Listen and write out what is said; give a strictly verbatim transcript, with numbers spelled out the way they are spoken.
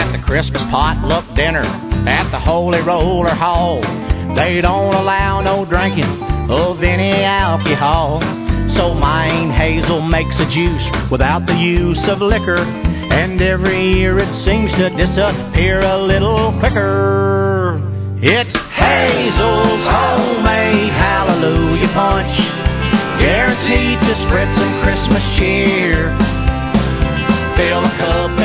at the Christmas potluck dinner at the Holy Roller Hall. They don't allow no drinking of any alcohol. So mine Hazel makes a juice without the use of liquor, and every year it seems to disappear a little quicker. It's Hazel's homemade Hallelujah Punch, guaranteed to spread some Christmas cheer. Fill a cup